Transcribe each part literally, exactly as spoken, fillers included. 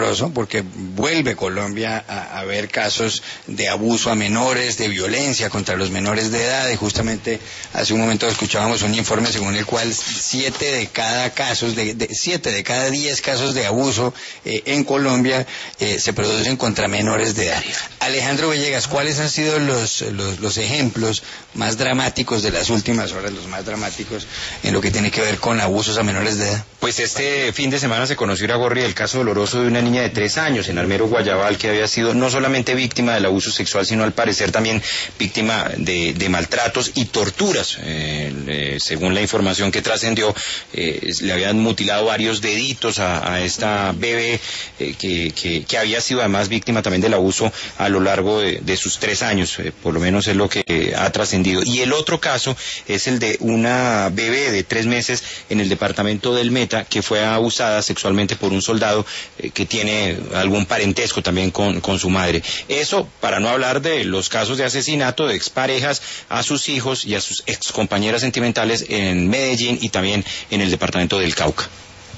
horroroso porque vuelve Colombia a, a ver casos de abuso a menores, de violencia contra los menores de edad, y justamente hace un momento escuchábamos un informe según el cual siete de cada casos, de, de siete de cada diez casos de abuso eh, en Colombia eh, se producen contra menores de edad. Alejandro Villegas, ¿cuáles han sido los, los, los ejemplos más dramáticos de las últimas horas, los más dramáticos en lo que tiene que ver con abusos a menores de edad? Pues este fin de semana se conoció en Iragorri el caso doloroso de una niña de tres años en Armero, Guayabal, que había sido no solamente víctima del abuso sexual, sino al parecer también víctima de, de maltratos y torturas. Eh, eh, según la información que trascendió, eh, le habían mutilado varios deditos a, a esta bebé eh, que, que, que había sido además víctima también del abuso a lo largo de, de sus tres años, eh, por lo menos es lo que eh, ha trascendido. Y el otro caso es el de una bebé de tres meses en el departamento del Meta, que fue abusada sexualmente por un soldado eh, que tiene algún parentesco también con, con su madre. Eso para no hablar de los casos de asesinato de exparejas a sus hijos y a sus excompañeras sentimentales en Medellín y también en el departamento del Cauca.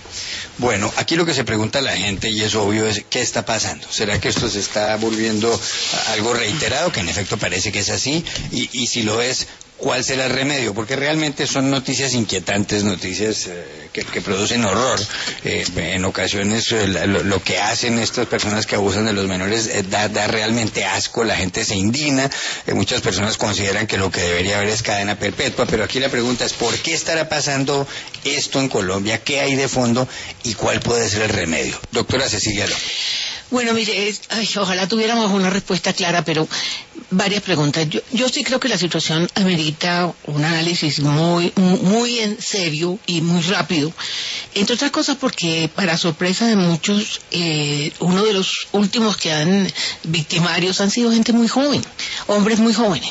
Bueno, aquí lo que se pregunta la gente, y es obvio, es ¿qué está pasando? ¿Será que esto se está volviendo algo reiterado? Que en efecto parece que es así, y, y si lo es, ¿cuál será el remedio? Porque realmente son noticias inquietantes, noticias eh, que, que producen horror. Eh, en ocasiones eh, lo, lo que hacen estas personas que abusan de los menores eh, da, da realmente asco, la gente se indigna, eh, muchas personas consideran que lo que debería haber es cadena perpetua, pero aquí la pregunta es ¿por qué estará pasando esto en Colombia? ¿Qué hay de fondo? ¿Y cuál puede ser el remedio? Doctora Cecilia López. Bueno, mire, es, ay, ojalá tuviéramos una respuesta clara, pero varias preguntas. Yo, yo sí creo que la situación amerita un análisis muy, muy en serio y muy rápido. Entre otras cosas porque, para sorpresa de muchos, eh, uno de los últimos que han victimarios han sido gente muy joven, hombres muy jóvenes.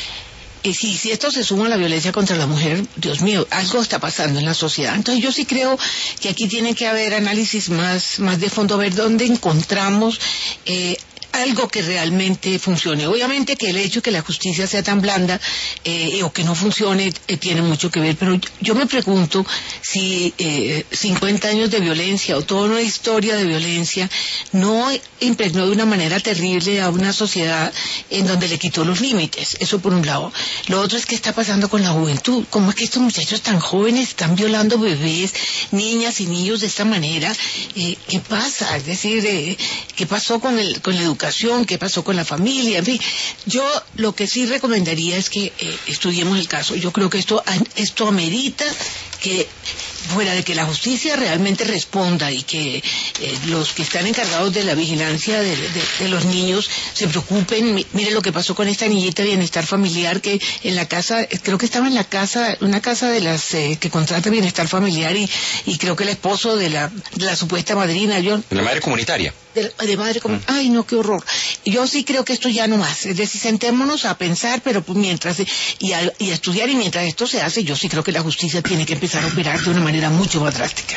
Y si, si esto se suma a la violencia contra la mujer, Dios mío, algo está pasando en la sociedad. Entonces yo sí creo que aquí tiene que haber análisis más, más de fondo, a ver dónde encontramos eh, algo que realmente funcione. Obviamente que el hecho de que la justicia sea tan blanda eh, o que no funcione eh, tiene mucho que ver, pero yo, yo me pregunto si eh, cincuenta años de violencia o toda una historia de violencia no impregnó de una manera terrible a una sociedad en donde le quitó los límites. Eso por un lado. Lo otro es qué está pasando con la juventud. ¿Cómo es que estos muchachos tan jóvenes están violando bebés, niñas y niños de esta manera? Eh, ¿Qué pasa? Es decir, eh, ¿qué pasó con el con la educación? ¿Qué pasó con la familia? En fin, yo lo que sí recomendaría es que eh, estudiemos el caso. Yo creo que esto, esto amerita que, fuera de que la justicia realmente responda y que eh, los que están encargados de la vigilancia de, de, de los niños se preocupen. Mire lo que pasó con esta niñita de Bienestar Familiar, que en la casa, creo que estaba en la casa, una casa de las eh, que contrata Bienestar Familiar, y, y creo que el esposo de la, de la supuesta madrina, yo... De la madre comunitaria. De, de madre como, mm. ay no, qué horror. Yo sí creo que esto ya no más, es decir, sentémonos a pensar, pero pues mientras, y a, y a estudiar, y mientras esto se hace, yo sí creo que la justicia tiene que empezar a operar de una manera mucho más drástica.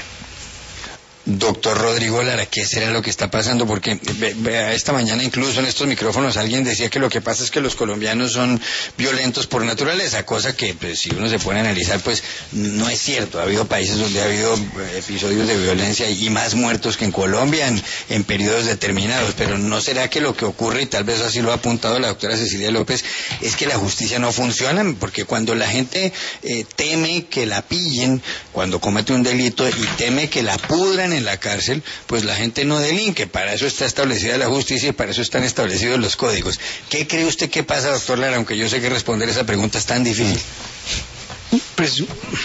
Doctor Rodrigo Lara, ¿qué será lo que está pasando? Porque ve, ve, esta mañana incluso en estos micrófonos alguien decía que lo que pasa es que los colombianos son violentos por naturaleza, cosa que pues, si uno se pone a analizar pues no es cierto. Ha habido países donde ha habido episodios de violencia y más muertos que en Colombia en, en periodos determinados, pero ¿no será que lo que ocurre, y tal vez así lo ha apuntado la doctora Cecilia López, es que la justicia no funciona? Porque cuando la gente eh, teme que la pillen cuando comete un delito y teme que la pudran en la cárcel, pues la gente no delinque. Para eso está establecida la justicia y para eso están establecidos los códigos. ¿Qué cree usted que pasa, doctor Lara? Aunque yo sé que responder esa pregunta es tan difícil. Pues,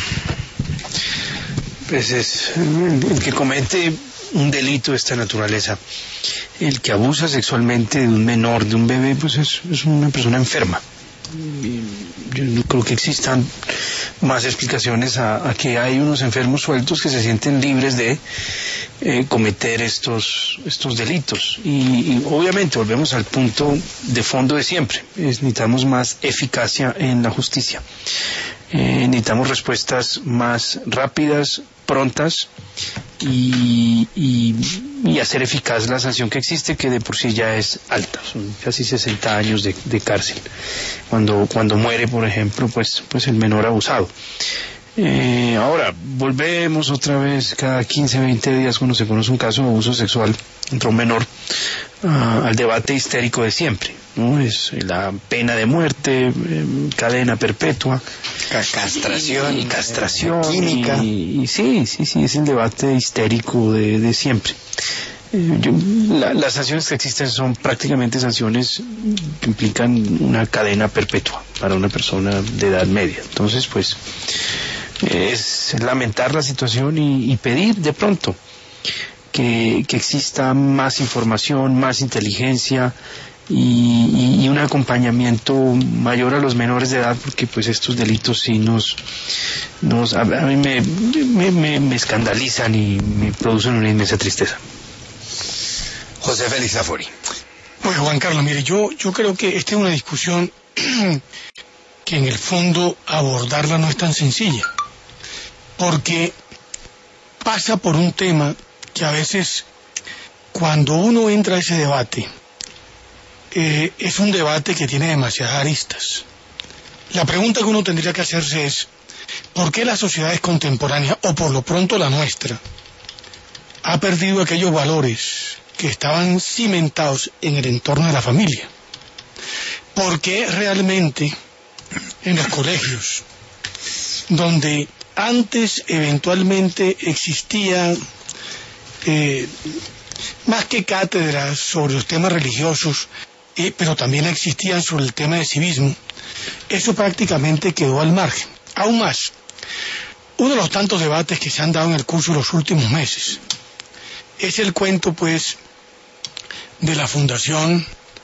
pues es el que comete un delito de esta naturaleza, el que abusa sexualmente de un menor, de un bebé, pues es, es una persona enferma. Yo no creo que existan más explicaciones a, a que hay unos enfermos sueltos que se sienten libres de eh, cometer estos estos delitos y, y obviamente volvemos al punto de fondo de siempre. Es, necesitamos más eficacia en la justicia, eh, necesitamos respuestas más rápidas, prontas y, y, y hacer eficaz la sanción que existe, que de por sí ya es alta, son casi sesenta años de, de cárcel cuando cuando muere, por ejemplo, pues pues el menor abusado. Eh, ahora, volvemos otra vez cada quince, veinte días cuando se conoce un caso de abuso sexual contra un menor uh, al debate histérico de siempre, ¿no? Es la pena de muerte, eh, cadena perpetua, castración, y, castración, química. Y, y sí, sí, sí, es el debate histérico de, de siempre. Eh, yo, la, las sanciones que existen son prácticamente sanciones que implican una cadena perpetua para una persona de edad media. Entonces, pues, es lamentar la situación y, y pedir de pronto que, que exista más información, más inteligencia y, y, y un acompañamiento mayor a los menores de edad, porque pues estos delitos sí nos, nos a, a mí me, me, me, me escandalizan y me producen una inmensa tristeza. José Félix Zafori. Pues Juan Carlos, mire, yo, yo creo que esta es una discusión que en el fondo abordarla no es tan sencilla, porque pasa por un tema que a veces cuando uno entra a ese debate, eh, es un debate que tiene demasiadas aristas. La pregunta que uno tendría que hacerse es, ¿por qué las sociedades contemporáneas, o por lo pronto la nuestra, ha perdido aquellos valores que estaban cimentados en el entorno de la familia? ¿Por qué realmente en los colegios, donde antes eventualmente existía eh, más que cátedras sobre los temas religiosos, eh, pero también existían sobre el tema de civismo, eso prácticamente quedó al margen? Aún más, uno de los tantos debates que se han dado en el curso de los últimos meses es el cuento, pues, de la fundación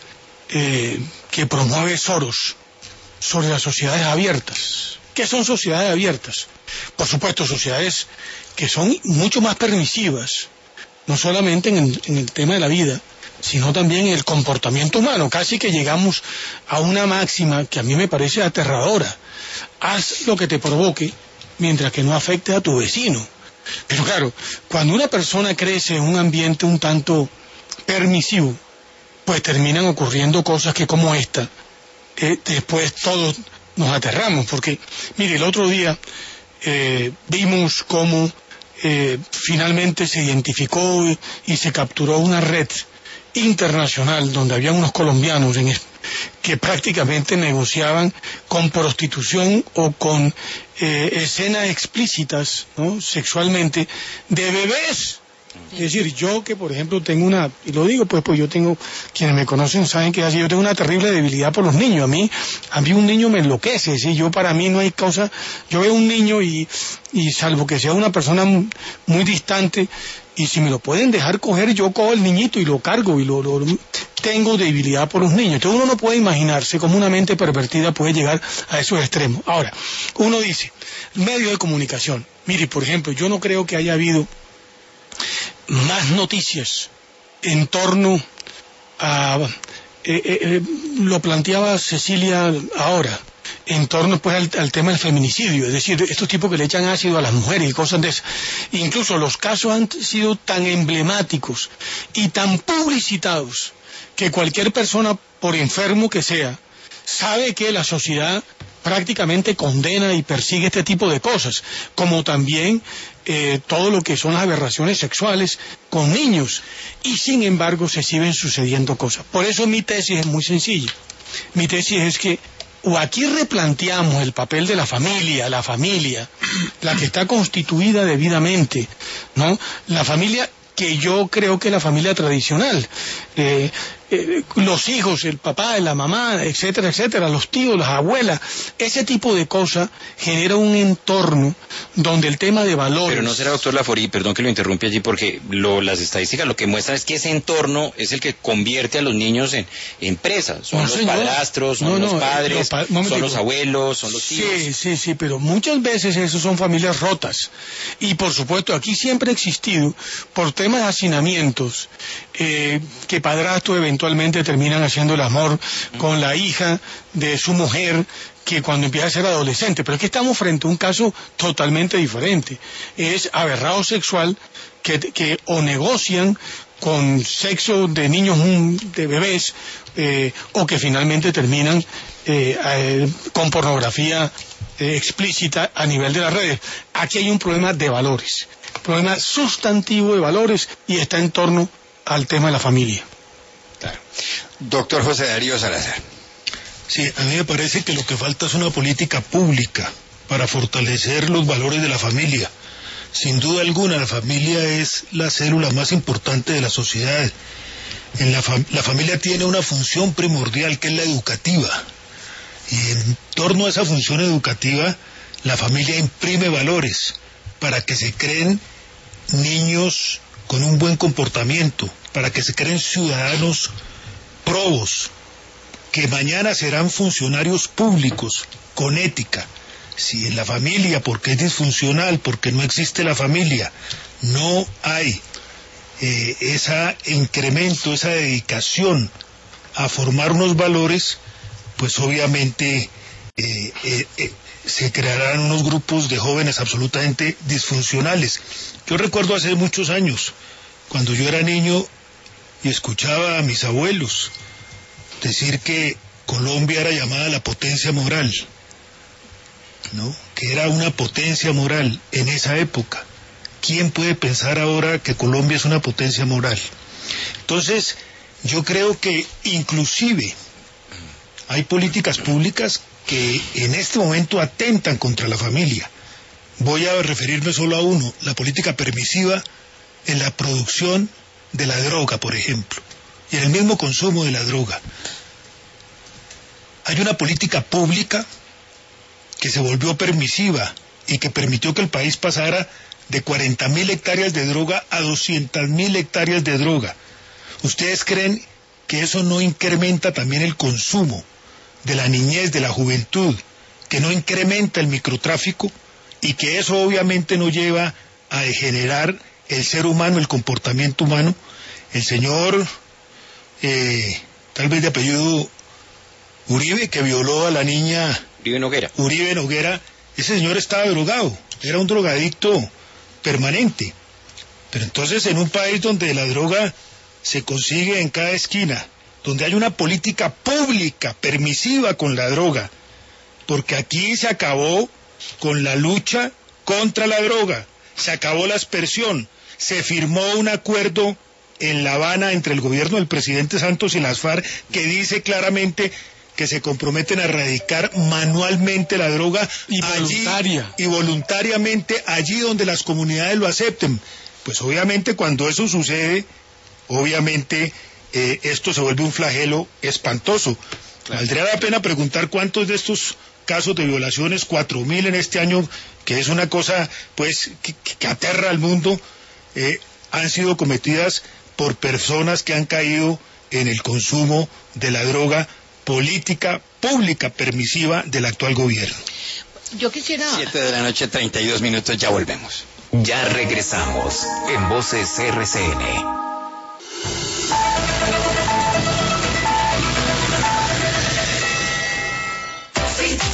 eh, que promueve Soros sobre las sociedades abiertas. ¿Qué son sociedades abiertas? Por supuesto, sociedades que son mucho más permisivas, no solamente en el, en el tema de la vida, sino también en el comportamiento humano. Casi que llegamos a una máxima que a mí me parece aterradora: haz lo que te provoque mientras que no afecte a tu vecino. Pero claro, cuando una persona crece en un ambiente un tanto permisivo, pues terminan ocurriendo cosas que, como esta, eh, después todos nos aterramos, porque mire, el otro día eh, vimos cómo eh, finalmente se identificó y, y se capturó una red internacional donde había unos colombianos en, que prácticamente negociaban con prostitución o con eh, escenas explícitas, ¿no?, sexualmente, de bebés. Es decir, yo que por ejemplo tengo una, y lo digo pues, pues yo tengo, quienes me conocen saben que así, yo tengo una terrible debilidad por los niños. A mí, a mí un niño me enloquece, ¿sí? Yo, para mí no hay cosa, yo veo un niño y, y salvo que sea una persona muy, muy distante, y si me lo pueden dejar coger, yo cojo el niñito y lo cargo, y lo, lo, lo tengo debilidad por los niños. Entonces uno no puede imaginarse cómo una mente pervertida puede llegar a esos extremos. Ahora, uno dice, medios de comunicación. Mire, por ejemplo, yo no creo que haya habido más noticias en torno a, eh, eh, lo planteaba Cecilia ahora, en torno pues al, al tema del feminicidio, es decir, estos tipos que le echan ácido a las mujeres y cosas de esas. Incluso los casos han sido tan emblemáticos y tan publicitados que cualquier persona, por enfermo que sea, sabe que la sociedad prácticamente condena y persigue este tipo de cosas, como también eh, todo lo que son las aberraciones sexuales con niños, y sin embargo se siguen sucediendo cosas. Por eso mi tesis es muy sencilla. Mi tesis es que o aquí replanteamos el papel de la familia, la familia, la que está constituida debidamente, ¿no? La familia que yo creo que es la familia tradicional, eh, eh, los hijos, el papá, la mamá, etcétera, etcétera, los tíos, las abuelas, ese tipo de cosas genera un entorno donde el tema de valores... Pero no será, doctor Lafori, perdón que lo interrumpe allí, porque lo, las estadísticas lo que muestran es que ese entorno es el que convierte a los niños en, en presas. Son no, los señor. padrastros, son no, los no, padres, los pa son los abuelos, son los tíos. Sí, sí, sí, pero muchas veces esos son familias rotas. Y por supuesto, aquí siempre ha existido, por temas de hacinamientos, eh, que padrastros eventualmente terminan haciendo el amor con la hija de su mujer, que cuando empieza a ser adolescente. Pero es que estamos frente a un caso totalmente diferente. Es aberrado sexual que, que o negocian con sexo de niños, de bebés, eh, o que finalmente terminan eh, eh, con pornografía eh, explícita a nivel de las redes. Aquí hay un problema de valores, problema sustantivo de valores, y está en torno al tema de la familia. Claro. Doctor José Darío Salazar. Sí, a mí me parece que lo que falta es una política pública para fortalecer los valores de la familia. Sin duda alguna, la familia es la célula más importante de la sociedad. En la, fam- la familia tiene una función primordial, que es la educativa. Y en torno a esa función educativa, la familia imprime valores para que se creen niños con un buen comportamiento, para que se creen ciudadanos probos, que mañana serán funcionarios públicos con ética. Si en la familia, porque es disfuncional, porque no existe la familia, no hay eh, ese incremento, esa dedicación a formar unos valores, pues obviamente eh, eh, eh, se crearán unos grupos de jóvenes absolutamente disfuncionales. Yo recuerdo hace muchos años, cuando yo era niño y escuchaba a mis abuelos decir que Colombia era llamada la potencia moral, ¿no? Que era una potencia moral en esa época. ¿Quién puede pensar ahora que Colombia es una potencia moral? Entonces, yo creo que inclusive hay políticas públicas que en este momento atentan contra la familia. Voy a referirme solo a uno, la política permisiva en la producción de la droga, por ejemplo, y en el mismo consumo de la droga. Hay una política pública que se volvió permisiva y que permitió que el país pasara de cuarenta mil hectáreas de droga a doscientas mil hectáreas de droga. ¿Ustedes creen que eso no incrementa también el consumo de la niñez, de la juventud, que no incrementa el microtráfico y que eso obviamente no lleva a degenerar el ser humano, el comportamiento humano? El señor, eh, tal vez de apellido Uribe, que violó a la niña Uribe Noguera. Uribe Noguera, ese señor estaba drogado, era un drogadicto permanente. Pero entonces, en un país donde la droga se consigue en cada esquina, donde hay una política pública permisiva con la droga, porque aquí se acabó con la lucha contra la droga, se acabó la aspersión, se firmó un acuerdo en La Habana entre el gobierno del presidente Santos y las FARC que dice claramente que se comprometen a erradicar manualmente la droga y voluntaria allí, y voluntariamente allí donde las comunidades lo acepten. Pues obviamente cuando eso sucede, obviamente eh, esto se vuelve un flagelo espantoso. Claro. Valdría la pena preguntar cuántos de estos casos de violaciones, cuatro mil en este año, que es una cosa pues que, que aterra al mundo, eh, han sido cometidas por personas que han caído en el consumo de la droga, política pública permisiva del actual gobierno. Yo quisiera... Siete de la noche, treinta y dos minutos, ya volvemos. Ya regresamos en Voces R C N.